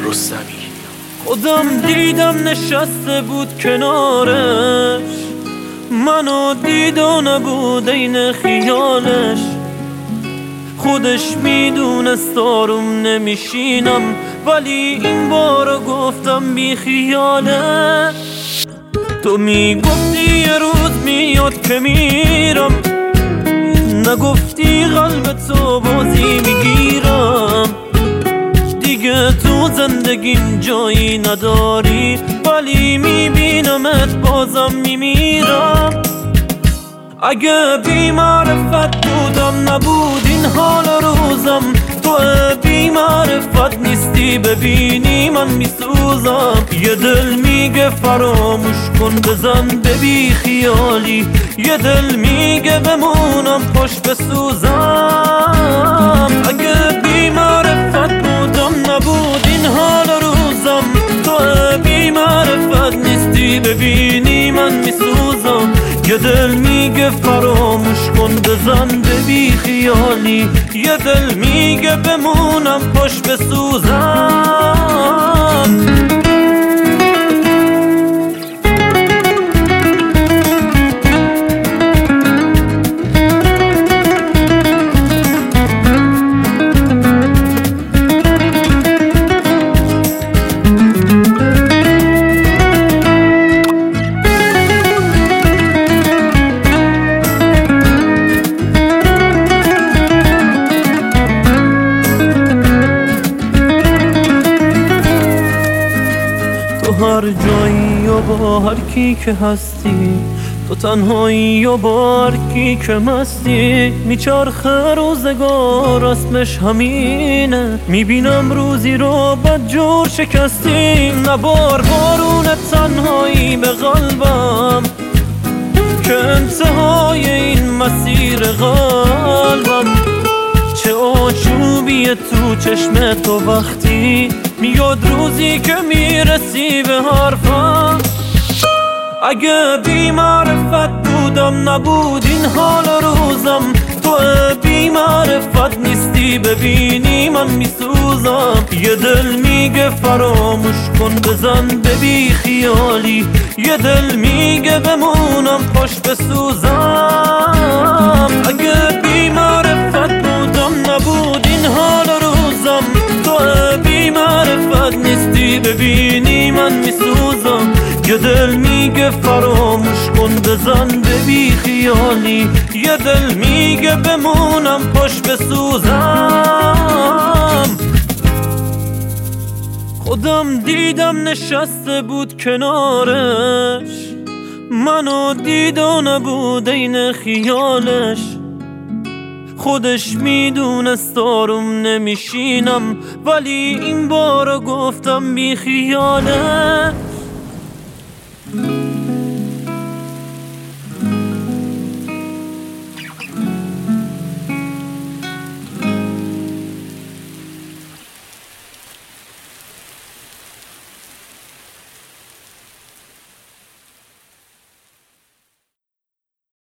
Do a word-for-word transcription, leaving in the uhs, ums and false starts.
رستمی. خودم دیدم نشسته بود کنارش، منو دید و نبود این خیالش. خودش میدونست آروم نمیشینم، ولی این بارو گفتم بی خیاله. تو میگفتی یه روز میاد که میرم، نگفتی قلب تو بازی میگیرم. دیگه تو زندگیم جایی نداری، ولی میبینمت بازم میمیرم. اگه بی معرفت بودم نبود این حال روزم، تو بی معرفت نیستی ببینی من میسوزم. یه دل میگه فراموش کن بزن به بی خیالی، یه دل میگه بمونم خوش بسوزم. اگه بی معرفت بودم نبود این حال روزم، تو بی معرفت نیستی ببینی من میسوزم. یه دل میگه فراموش کن بزن به بی خیالی، یه دل میگه بمونم خوش بسوزم. تو هر جایی و با هر کی که هستی، تو تنهایی و با هر کی که مستی. میچرخه روزگار اسمش همینه، میبینم روزی رو بدجور شکستی. نبار بارون تنهایی به قلبم که انتهای این مسیر قلبم. چه آشوبیه تو چشم تو وقتی میاد روزی که میرسی به حرفم. اگه بی معرفت بودم نبود این حال روزم، تو بی معرفت نیستی ببینی من میسوزم. یه دل میگه فراموش کن بزن به بی خیالی، یه دل میگه بمونم خوش بسوزم. اگه بی معرفت بودم نبود این حال روزم، تو بی معرفت نیستی ببینی من میسوزم. یه دل میگه فراموش کن بزن به بی خیالی، یه دل میگه بمونم خوش بسوزم. خودم دیدم نشسته بود کنارش، منو دید و نبود این خیالش. خودش میدونست آروم نمیشینم، ولی این بارو گفتم بی خیاله.